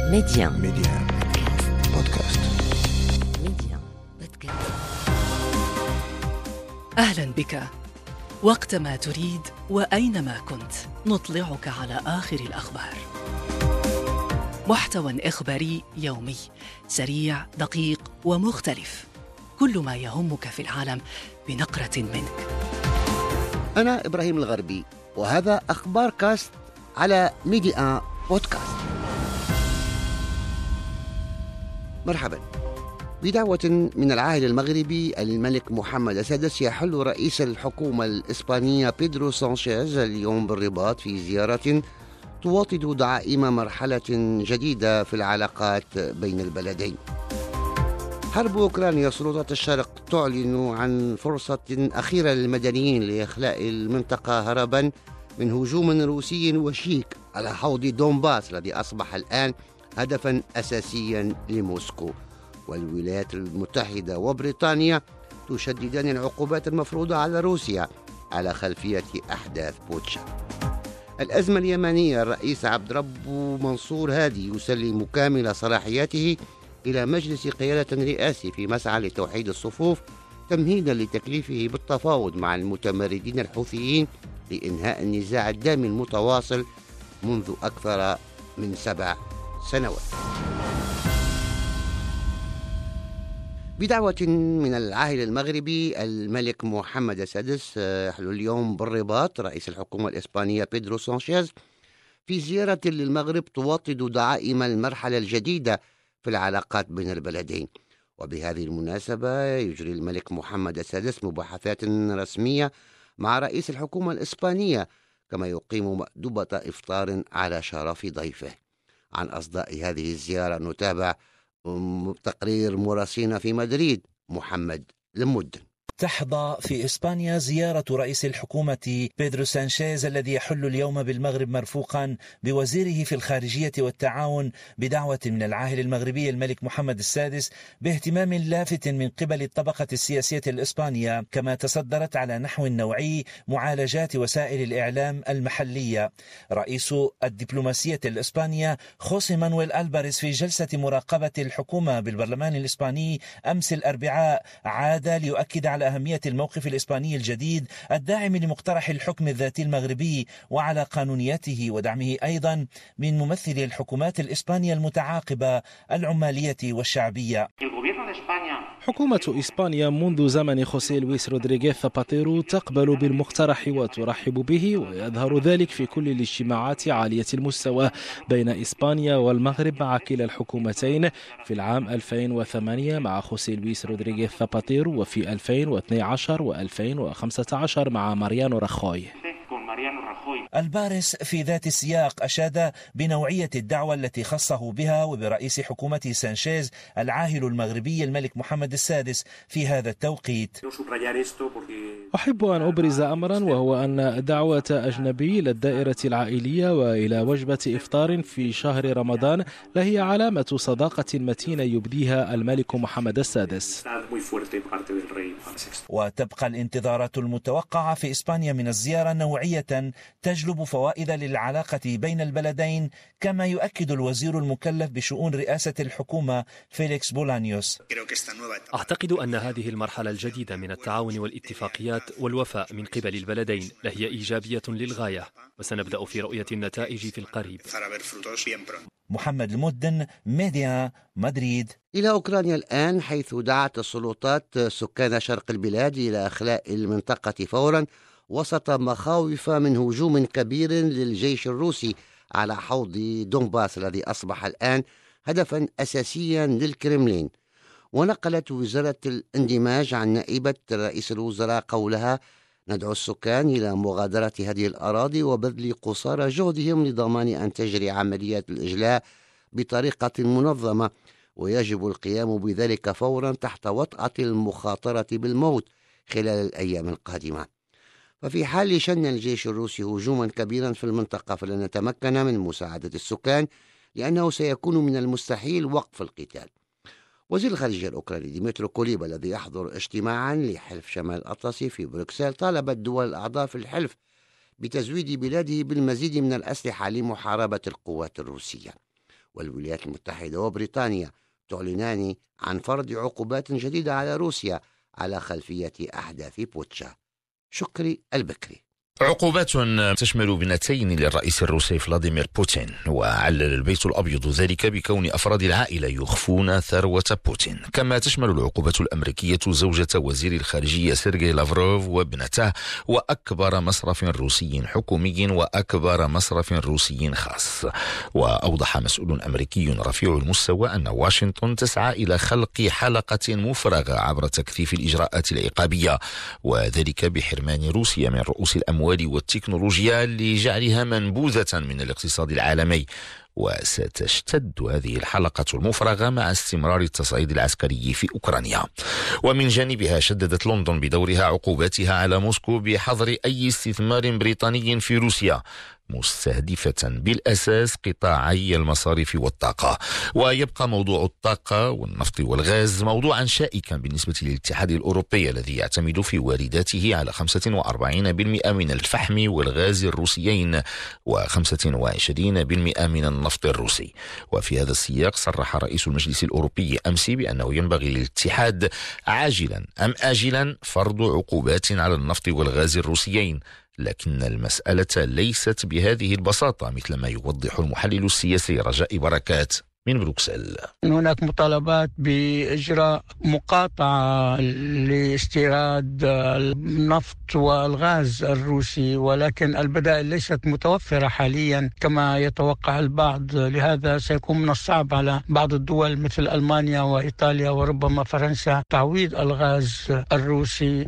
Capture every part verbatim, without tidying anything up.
ميديان ميديان بودكاست. ميديان بودكاست. أهلا بك وقتما تريد وأينما كنت، نطلعك على آخر الأخبار. محتوى إخباري يومي سريع دقيق ومختلف، كل ما يهمك في العالم بنقرة منك. أنا إبراهيم الغربي، وهذا أخبار كاست على ميديان بودكاست. مرحبا. بدعوة من العاهل المغربي الملك محمد السادس، يحل رئيس الحكومة الإسبانية بيدرو سانشيز اليوم بالرباط في زيارة تواطد دعائم مرحلة جديدة في العلاقات بين البلدين. حرب أوكرانيا، سلطات الشرق تعلن عن فرصة أخيرة للمدنيين لإخلاء المنطقة هربا من هجوم روسي وشيك على حوض دونباس الذي أصبح الآن هدفا أساسيا لموسكو. والولايات المتحدة وبريطانيا تشددان العقوبات المفروضة على روسيا على خلفية أحداث بوتشا. الأزمة اليمنية، الرئيس عبد ربه منصور هادي يسلم كامل صلاحياته إلى مجلس قيادة رئاسي في مسعى لتوحيد الصفوف، تمهيدا لتكليفه بالتفاوض مع المتمردين الحوثيين لإنهاء النزاع الدامي المتواصل منذ أكثر من سبع سنوات. بدعوة من العاهل المغربي الملك محمد السادس، يحل اليوم بالرباط رئيس الحكومة الإسبانية بيدرو سانشيز في زيارة للمغرب توطد دعائم المرحلة الجديدة في العلاقات بين البلدين. وبهذه المناسبة يجري الملك محمد السادس مباحثات رسمية مع رئيس الحكومة الإسبانية، كما يقيم مأدبة إفطار على شرف ضيفه. عن أصداء هذه الزيارة نتابع تقرير مراسلنا في مدريد محمد المدن. تحظى في إسبانيا زيارة رئيس الحكومة بيدرو سانشيز الذي يحل اليوم بالمغرب مرفوقا بوزيره في الخارجية والتعاون بدعوة من العاهل المغربي الملك محمد السادس باهتمام لافت من قبل الطبقة السياسية الإسبانية، كما تصدرت على نحو نوعي معالجات وسائل الإعلام المحلية. رئيس الدبلوماسية الإسبانية خوسي مانويل ألباريس في جلسة مراقبة الحكومة بالبرلمان الإسباني أمس الأربعاء عاد ليؤكد على أهمية الموقف الإسباني الجديد الداعم لمقترح الحكم الذاتي المغربي وعلى قانونيته، ودعمه أيضا من ممثلي الحكومات الإسبانية المتعاقبة العمالية والشعبية. حكومة إسبانيا منذ زمن خوسيه لويس رودريغيز ثاباتيرو تقبل بالمقترح وترحب به، ويظهر ذلك في كل الاجتماعات عالية المستوى بين إسبانيا والمغرب مع كلا الحكومتين في العام ألفين وثمانية مع خوسيه لويس رودريغيز ثاباتيرو، وفي ألفين واثني عشر وألفين وخمسة عشر مع ماريانو راخوي. الباريس في ذات السياق أشاد بنوعية الدعوة التي خصه بها وبرئيس حكومته سانشيز العاهل المغربي الملك محمد السادس في هذا التوقيت. أحب أن أبرز أمرا، وهو أن دعوة أجنبي إلى الدائرة العائلية وإلى وجبة إفطار في شهر رمضان لهي علامة صداقة متينة يبديها الملك محمد السادس. وتبقى الانتظارات المتوقعة في إسبانيا من الزيارة نوعية تجلب فوائد للعلاقة بين البلدين، كما يؤكد الوزير المكلف بشؤون رئاسة الحكومة فيليكس بولانيوس. أعتقد أن هذه المرحلة الجديدة من التعاون والاتفاقيات والوفاء من قبل البلدين لهي إيجابية للغاية، وسنبدأ في رؤية النتائج في القريب. محمد المدن، ميديا، مدريد. إلى أوكرانيا الآن، حيث دعت السلطات سكان شرق البلاد إلى إخلاء المنطقة فورا وسط مخاوف من هجوم كبير للجيش الروسي على حوض دونباس الذي أصبح الآن هدفا أساسيا للكرملين. ونقلت وزارة الاندماج عن نائبة رئيس الوزراء قولها: ندعو السكان إلى مغادرة هذه الأراضي وبذل قصارى جهدهم لضمان أن تجري عمليات الإجلاء بطريقة منظمة، ويجب القيام بذلك فورا تحت وطأة المخاطرة بالموت خلال الأيام القادمة. ففي حال شن الجيش الروسي هجوما كبيرا في المنطقة فلن نتمكن من مساعدة السكان، لأنه سيكون من المستحيل وقف القتال. وزير الخارجية الأوكراني ديمترو كوليبا الذي يحضر اجتماعا لحلف شمال الأطلسي في بروكسل طالب الدول الأعضاء في الحلف بتزويد بلاده بالمزيد من الأسلحة لمحاربة القوات الروسية. والولايات المتحدة وبريطانيا تعلنان عن فرض عقوبات جديدة على روسيا على خلفية أحداث بوتشا. شكري البكري. عقوبات تشمل بنتين للرئيس الروسي فلاديمير بوتين، وعلل البيت الأبيض ذلك بكون أفراد العائلة يخفون ثروة بوتين. كما تشمل العقوبات الأمريكية زوجة وزير الخارجية سيرغي لافروف وابنته، وأكبر مصرف روسي حكومي وأكبر مصرف روسي خاص. وأوضح مسؤول أمريكي رفيع المستوى أن واشنطن تسعى إلى خلق حلقة مفرغة عبر تكثيف الإجراءات العقابية، وذلك بحرمان روسيا من رؤوس الأموال والتكنولوجيا لجعلها منبوذة من الاقتصاد العالمي. وستشتد هذه الحلقة المفرغة مع استمرار التصعيد العسكري في أوكرانيا. ومن جانبها شددت لندن بدورها عقوباتها على موسكو بحظر أي استثمار بريطاني في روسيا، مستهدفة بالأساس قطاعي المصارف والطاقة. ويبقى موضوع الطاقة والنفط والغاز موضوعا شائكا بالنسبة للاتحاد الأوروبي الذي يعتمد في وارداته على خمسة وأربعين بالمئة من الفحم والغاز الروسيين وخمسة وعشرين بالمئة من النفط الروسي. وفي هذا السياق صرح رئيس المجلس الأوروبي أمس بأنه ينبغي للاتحاد عاجلا أم آجلا فرض عقوبات على النفط والغاز الروسيين، لكن المسألة ليست بهذه البساطة مثل ما يوضح المحلل السياسي رجاء بركات من بروكسل. هناك مطالبات بإجراء مقاطعة لاستيراد النفط والغاز الروسي، ولكن البدائل ليست متوفرة حاليا كما يتوقع البعض. لهذا سيكون من الصعب على بعض الدول مثل ألمانيا وإيطاليا وربما فرنسا تعويض الغاز الروسي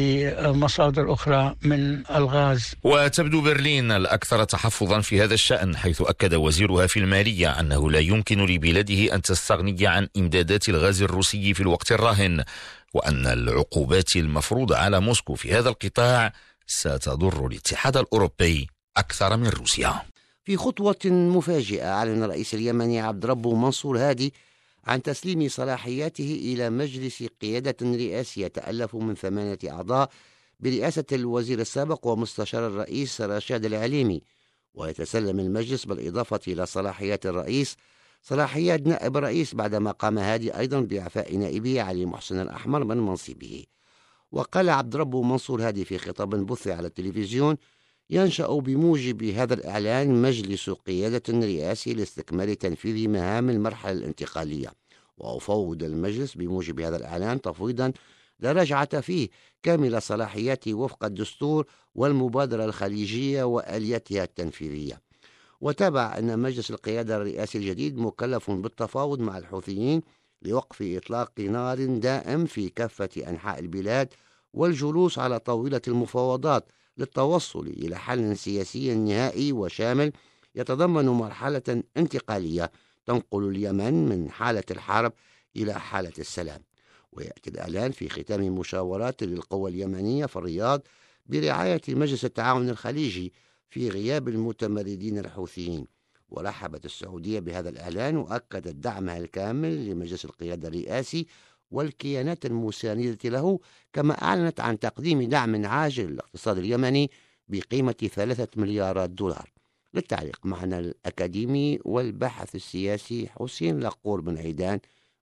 بمصادر أخرى من الغاز. وتبدو برلين الأكثر تحفظا في هذا الشأن، حيث أكد وزيرها في المالية أنه لا يمكن لبلاده أن تستغني عن إمدادات الغاز الروسي في الوقت الراهن، وأن العقوبات المفروضة على موسكو في هذا القطاع ستضر الاتحاد الأوروبي أكثر من روسيا. في خطوة مفاجئة أعلن الرئيس اليمني عبد ربه منصور هادي عن تسليم صلاحياته إلى مجلس قيادة رئاسي يتألف من ثمانية أعضاء برئاسة الوزير السابق ومستشار الرئيس رشاد العليمي. ويتسلم المجلس بالإضافة إلى صلاحيات الرئيس صلاحيات نائب الرئيس، بعدما قام هادي أيضا بإعفاء نائبه علي محسن الأحمر من منصبه. وقال عبد ربه منصور هادي في خطاب بث على التلفزيون: ينشأ بموجب هذا الإعلان مجلس قيادة رئاسي لاستكمال تنفيذ مهام المرحلة الانتقالية، وأفوض المجلس بموجب هذا الإعلان تفويضا لا رجعة فيه كامل صلاحياته وفق الدستور والمبادرة الخليجية وآلياتها التنفيذية. وتابع أن مجلس القيادة الرئاسي الجديد مكلف بالتفاوض مع الحوثيين لوقف إطلاق نار دائم في كافة أنحاء البلاد والجلوس على طاولة المفاوضات للتوصل إلى حل سياسي نهائي وشامل يتضمن مرحلة انتقالية تنقل اليمن من حالة الحرب إلى حالة السلام. ويأتي الإعلان في ختام مشاورات للقوى اليمنية في الرياض برعاية مجلس التعاون الخليجي في غياب المتمردين الحوثيين. ورحبت السعودية بهذا الإعلان وأكدت دعمها الكامل لمجلس القيادة الرئاسي والكيانات المساندة له، كما أعلنت عن تقديم دعم عاجل للاقتصاد اليمني بقيمة ثلاثة مليارات دولار. للتعليق معنا الأكاديمي والباحث السياسي حسين لقور بن عيدان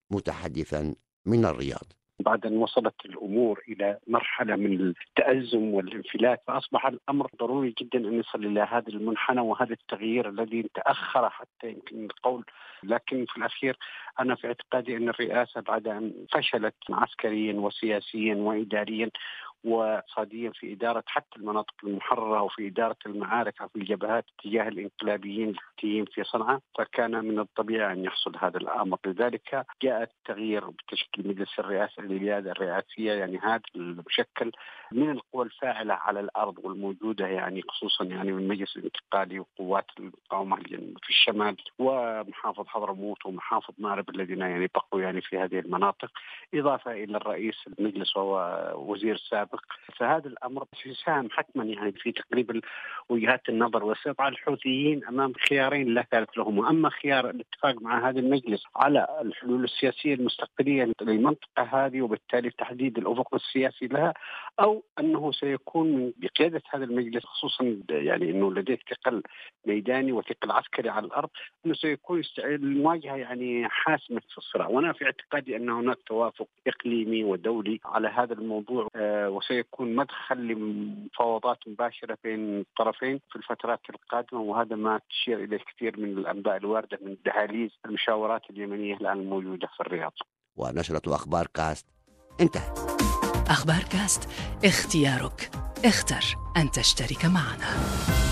متحدثا من الرياض. بعد أن وصلت الأمور إلى مرحلة من التأزم والانفلات، فأصبح الأمر ضروري جدا أن يصل إلى هذا المنحنى وهذا التغيير الذي تأخر حتى يمكن القول. لكن في الأخير أنا في اعتقادي أن الرئاسة بعد أن فشلت عسكريا وسياسيا وإداريا واقتصاديا في إدارة حتى المناطق المحررة وفي إدارة المعارك في الجبهات تجاه الانقلابيين الحوثيين في صنعاء، فكان من الطبيعي أن يحصل هذا الأمر. لذلك جاء التغيير بتشكيل مجلس الرئاسة القيادة الرئاسية، يعني هذا المشكل من القوى الفاعلة على الأرض والموجودة، يعني خصوصا يعني من المجلس الانتقالي وقوات المقاومة في الشمال ومحافظ حضرموت ومحافظ مأرب الذين يعني بقوا يعني في هذه المناطق، إضافة إلى الرئيس المجلس وهو وزير السابق. فهذا الأمر سيساهم حتما يعني في تقريب وجهات النظر واستطاع الحوثيين أمام خيارين لا ثالث لهم. أما خيار الاتفاق مع هذا المجلس على الحلول السياسية المستقبلية للمنطقة هذه وبالتالي تحديد الأفق السياسي لها، أو أنه سيكون بقيادة هذا المجلس، خصوصا يعني أنه لديه ثقل ميداني وثقل عسكري على الأرض، أنه سيكون المواجهة يعني حاسمة في الصراع. وأنا في اعتقادي أن هناك توافق إقليمي ودولي على هذا الموضوع، آه وسيكون مدخل لمفاوضات مباشرة بين الطرفين في الفترات القادمة، وهذا ما تشير إليه كثير من الأنباء الواردة من دهاليز المشاورات اليمنية الآن الموجودة في الرياض. ونشرة أخبار كاست انتهت. أخبار كاست، اختيارك، اختر أن تشترك معنا.